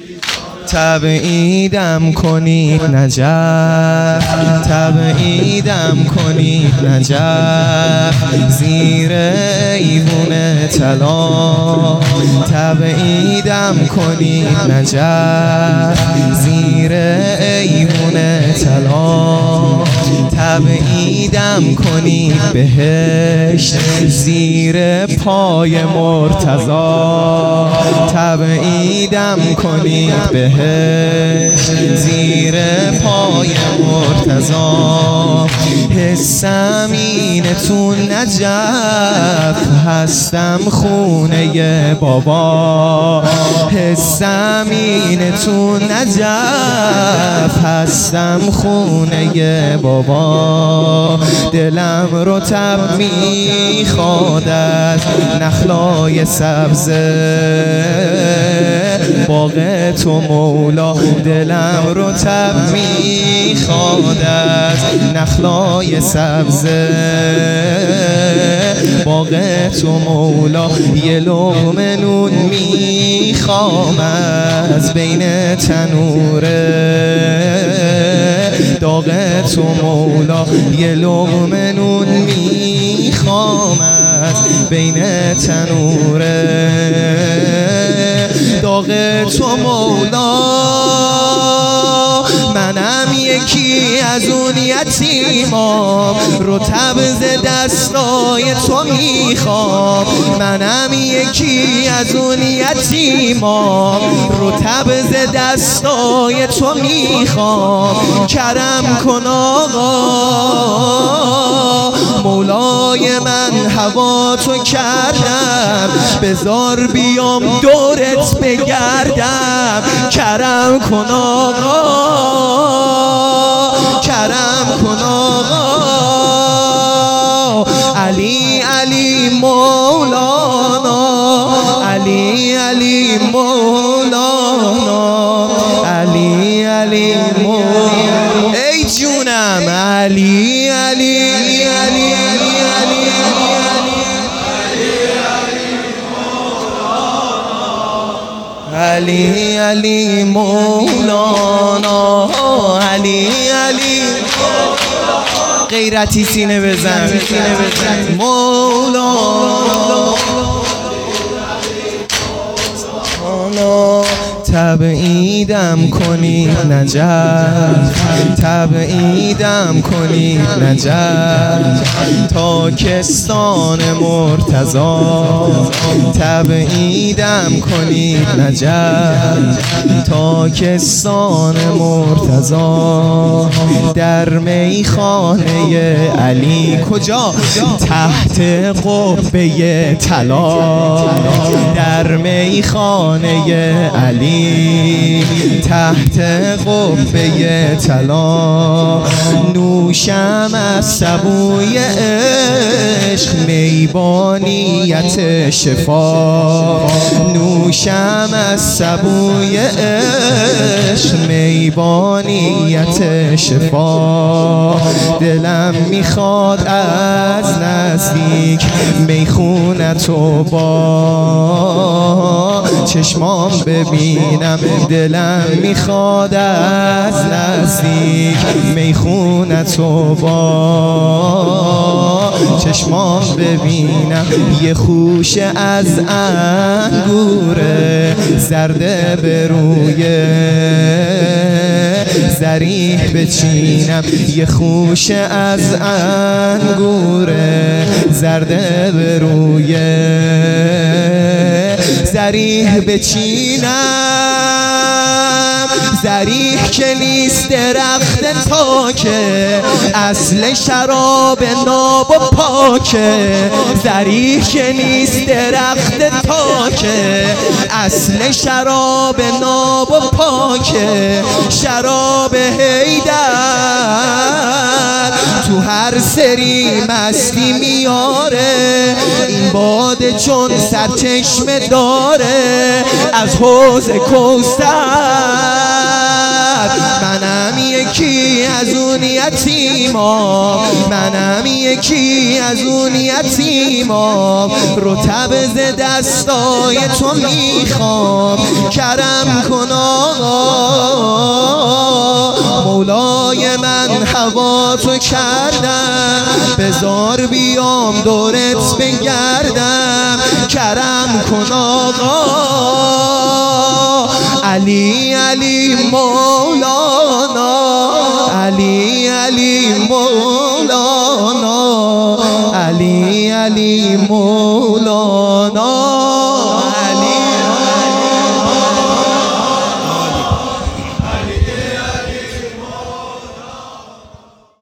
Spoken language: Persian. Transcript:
تبعیدم کنید نجف، تبعیدم کنید نجف، زیر ایوون طلا تبعیدم کنید نجف، زیر ایوون طلا تبعیدم کنید بهشت، زیر پای مرتضی تبعیدم کنید بهشت، زیر پای مرتضی. حسم اینتون نجف، هستم خونه بابا، حسم اینتون نجف، هستم خونه بابا. دلم رو تب میخواد از نخلای سبز باغ تو مولا، دلم رو تب میخواد از نخلای سبز باغ تو مولا. یه لقمه نون میخوام از بین تنوره داغ تو مولا، یه لقمه نون میخوام از بین تنوره داغ تو مولا. منم یکی از اون یتیمام، رطب ز دستای تو میخوام، منم یکی از اون یتیمام، رطب ز دستای تو میخوام. کرم کن آقا مولای من، هوا تو کردم، بذار بیام دورت بگردم. کرم کن آقا، کرم کن آقا، علی علی مولانا، علی علی مولانا، علی علی مولانا. ای جونم علی علی علی علی علی علی مولانا، علی علی غیرتی سینه بزن مولانا. تبعیدم کنید نجف، تبعیدم کنید نجف، تاکستان مرتضی تبعیدم کنید نجف، تاکستان مرتضی. در میخانه علی کجا؟ تحت قبه طلا، در میخانه علی تحت قبه طلا. نوشم از سبوی عشق میبانیت شفا، نوشم از سبوی عشق میبانیت شفا. دلم میخواد از نزدیک میخونتو با چشمام ببینم، دلم میخواد از نزدیک میخونتو با چشمام ببینم. یه خوشه از انگوره زرده به روی ذریح بچینم، یه خوشه از انگوره زرده به روی ذریح بچینم. ذریح که نیست درخت تاکه، اصل شراب ناب و پاکه. ذریح که نیست درخت تاکه، اصل شراب ناب و پاکه. شراب حیدر تو هر سری مستی میاره، این باده چون سرچشمه داره از حوض کوثر منم یکی از اون یتیما، منم یکی از اون یتیما. رطب ز دستای تو میخوام، کرم کن آقا. مولای من هوا تو کردم، بذار بیام دورت بگردم. کرم کن آقا. علی علی مولانا، علی علی مولانا، علی علی مولانا.